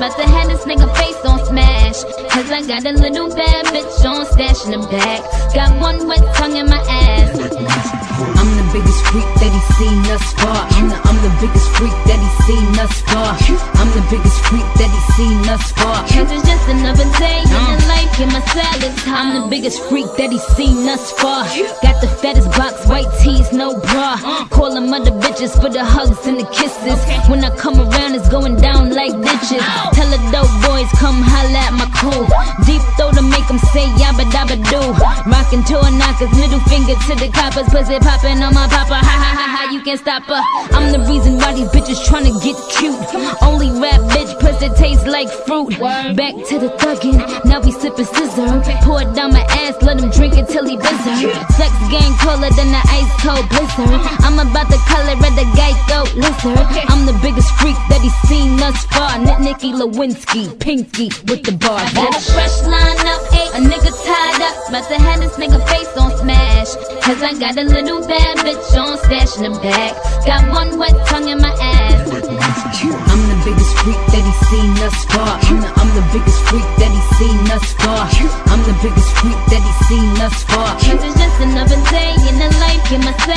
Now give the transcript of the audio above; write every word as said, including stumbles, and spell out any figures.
About to have this nigga face on smash. Cause I got a little bad bitch on stash in the back. Got one wet tongue in my ass. I'm the biggest freak that he's seen thus far. I'm the, I'm the biggest freak that he's seen thus far. I'm the biggest freak that he's seen thus far. Cause it's just another day in the life, in my salad time. I'm the biggest freak that he's seen thus far. Got the fattest box, white tees, no bra. Call them other bitches for the hugs and the kisses. When I come around, it's going down like ditches. Tell the dope boys, come holla at my crew. Deep throw to make them say yabba dabba do. Rockin' door knockers, middle finger to the coppers. Pussy poppin' on my papa, ha ha ha ha, you can't stop her. I'm the reason why these bitches tryna get cute. Only rap bitch, pussy tastes like fruit. Back to the thuggin', now we sippin' scissor. Pour it down my ass, let him drink it till he blizzard. Sex game colder than the ice cold blizzard. I'm about the color of the Geico lizard. I'm the biggest freak that he's seen thus far. Nicky Lewinsky, Pinky with the bars. Got a fresh line up, a nigga tied up. About to have this nigga face on smash. Cause I got a little bad bitch on stash in the back. Got one wet tongue in my ass. I'm the biggest freak that he's seen thus far. I'm the, I'm the biggest freak that he's seen thus far. I'm the biggest freak that he's seen thus far. Cause it's just another day in the life, in my